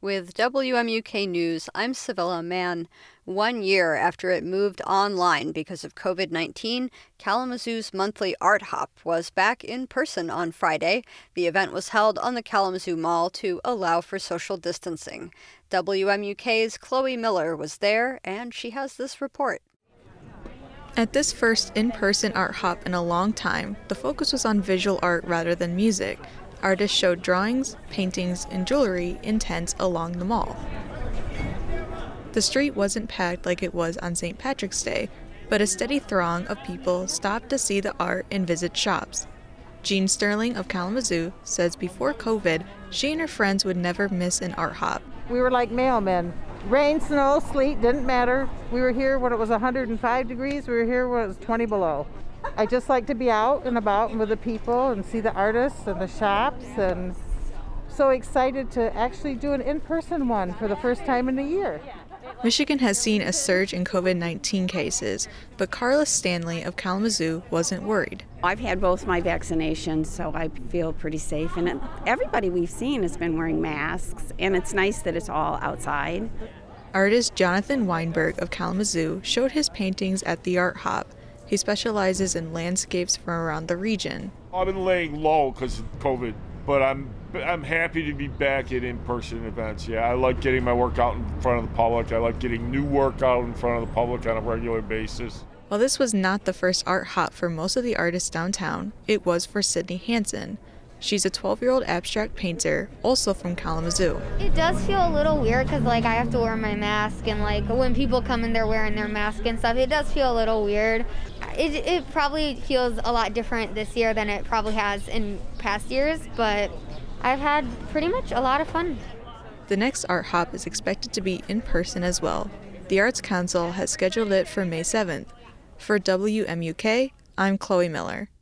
With WMUK News, I'm Sevilla Mann. 1 year after it moved online because of COVID-19, Kalamazoo's monthly Art Hop was back in person on Friday. The event was held on the Kalamazoo Mall to allow for social distancing. WMUK's Chloe Miller was there, and she has this report. At this first in-person art hop in a long time, the focus was on visual art rather than music. Artists showed drawings, paintings, and jewelry in tents along the mall. The street wasn't packed like it was on St. Patrick's Day, but a steady throng of people stopped to see the art and visit shops. Jean Sterling of Kalamazoo says before COVID, she and her friends would never miss an art hop. We were like mailmen. Rain, snow, sleet, didn't matter. We were here when it was 105 degrees. We were here when it was 20 below. I just like to be out and about and with the people and see the artists and the shops, and so excited to actually do an in-person one for the first time in a year. Michigan has seen a surge in COVID-19 cases, but Carla Stanley of Kalamazoo wasn't worried. I've had both my vaccinations, so I feel pretty safe. And everybody we've seen has been wearing masks, and it's nice that it's all outside. Artist Jonathan Weinberg of Kalamazoo showed his paintings at the Art Hop. He specializes in landscapes from around the region. I've been laying low because of COVID, but I'm happy to be back at in-person events. Yeah, I like getting my work out in front of the public. I like getting new work out in front of the public on a regular basis. While this was not the first art hop for most of the artists downtown, it was for Sydney Hansen. She's a 12-year-old abstract painter, also from Kalamazoo. It does feel a little weird because, I have to wear my mask, and, when people come in, they're wearing their mask and stuff. It does feel a little weird. It probably feels a lot different this year than it probably has in past years, but I've had pretty much a lot of fun. The next art hop is expected to be in person as well. The Arts Council has scheduled it for May 7th. For WMUK, I'm Chloe Miller.